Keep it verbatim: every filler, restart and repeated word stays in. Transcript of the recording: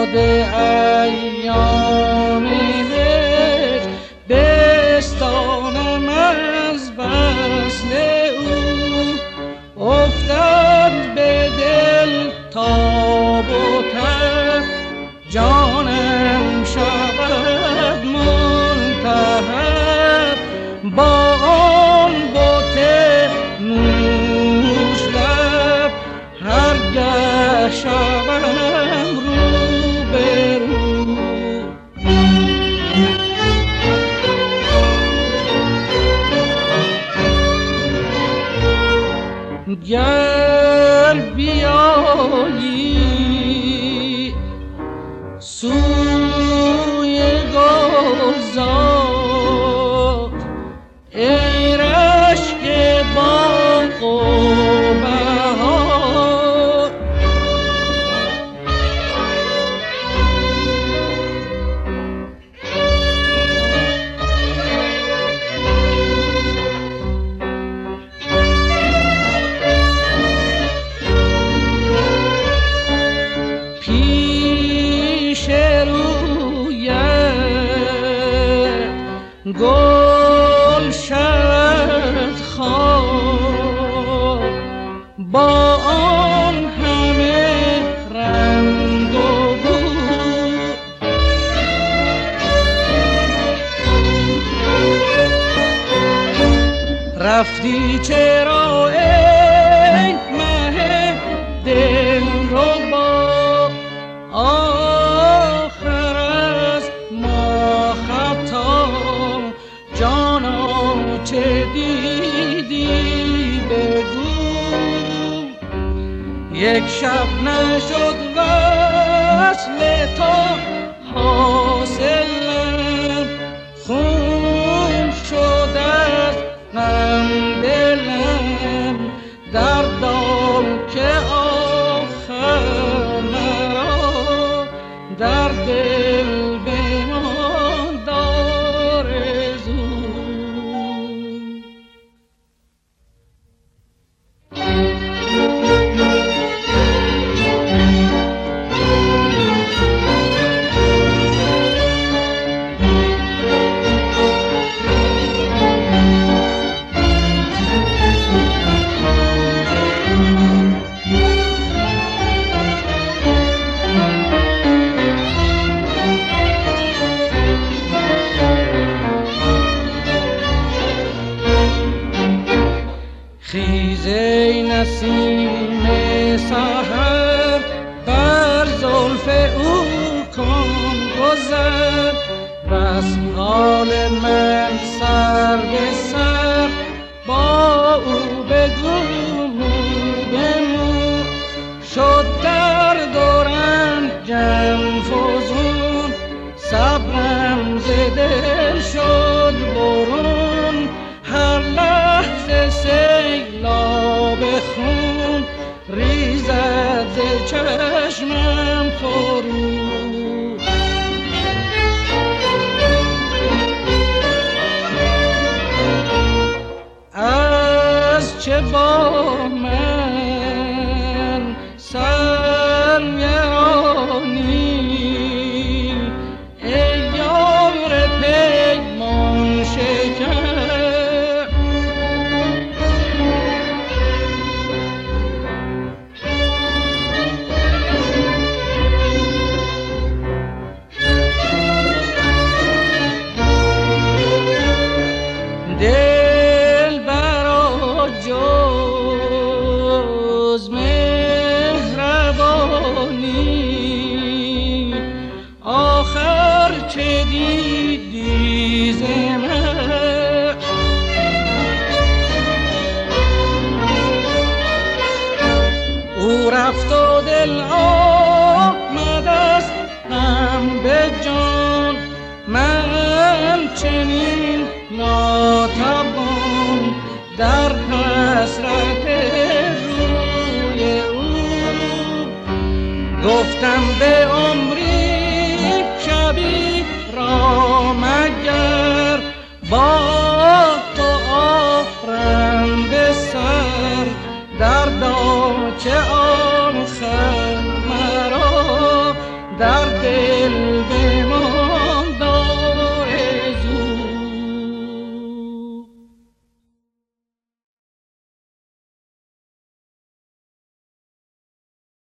یاد ایام هجر بستانم از وصل او. افتد به دل تاب و تب، جانم شود ملتهب با آن بت نوش لب. هرگه شوم رو به رو، گر بیایی سوی گلزار ای رشک باغ و بهار. پیش رویت گل شد خواب با آن همه رنگ و بو. رفتی چرا ای مه دلربا، آخر از ما خطا. جانا چه دیدی بگو، یک شب نشد وصل تو حاصلم. خون شد از غم دلم، دردم که آخر مرا در دل بمان آرزو. خیز ای نسیم سحر، بر زلف او کن گذر. بس حال من سر به سر، با او بگو مو به مو. شد درد و رنجم فزون، صبرم ز دل شد برون. هر لحظه سیلاب خون ریزد ز چشمم فرو. از چه با من سرگرانی، ای یار پیمان شکن. دل برا جز مهربانی، آخر چه دیدی ز من؟ او رفت و دل آمد از غم به جان. من چنین ناتوان در حسرت روی او، گفتم به عمری